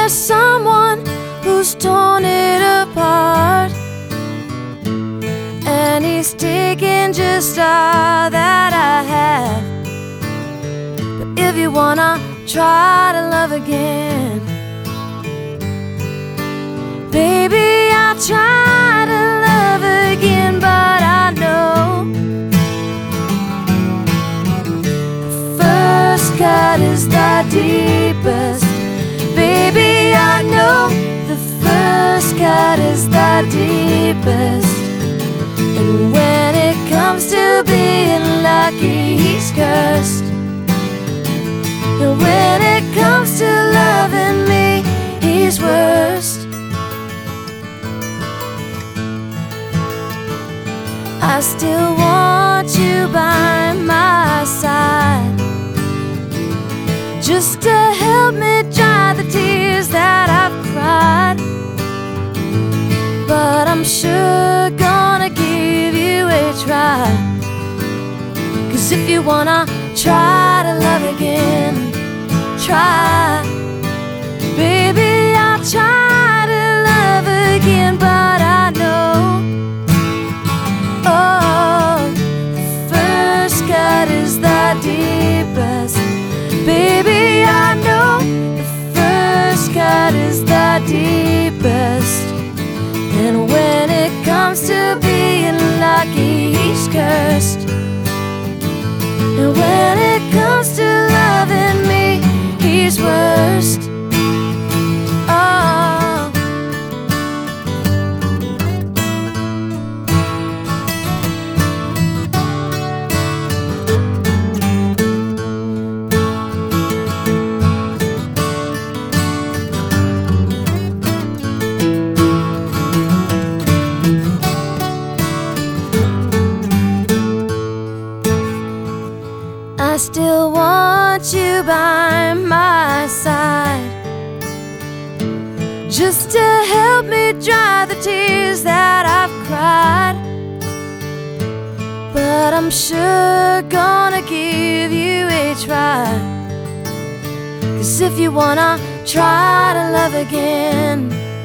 there's someone who's torn it apart, and he's taking just all that I have. But if you wanna try to love again, baby, I'll try to love again. But I know the first cut is the deepest. Baby, I know the first cut is the deepest. And when it comes to being lucky, he's cursed. And when it comes to loving me, he's worst. I still want you by my side, just to help me dry the tears that I've cried. But I'm sure gonna give you a try, 'cause if you wanna try to love again, try. Baby, I'll try to love again. But I know, oh, the first cut is the deepest. Baby, I know the first cut is the deepest. And when it comes to being lucky, he's cursed. And when it comes to loving me, he's worst. Oh. I still want you by my side, just to help me dry the tears that I've cried. But I'm sure gonna give you a try, 'cause if you wanna try to love again,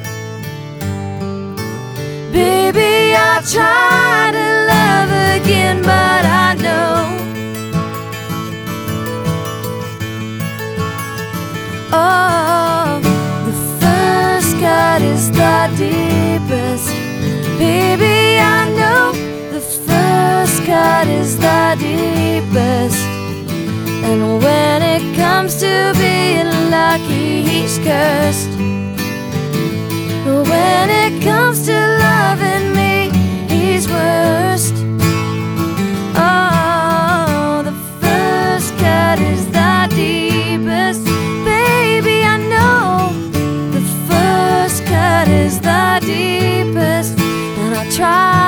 baby, I'll try to love again. But I know, oh, the first cut is the deepest. Baby, I know the first cut is the deepest. And when it comes to being lucky, he's cursed. When it comes to loving me, he's worst. Oh, the first cut is the deepest. Baby, I know the first cut is the deepest. And I'll try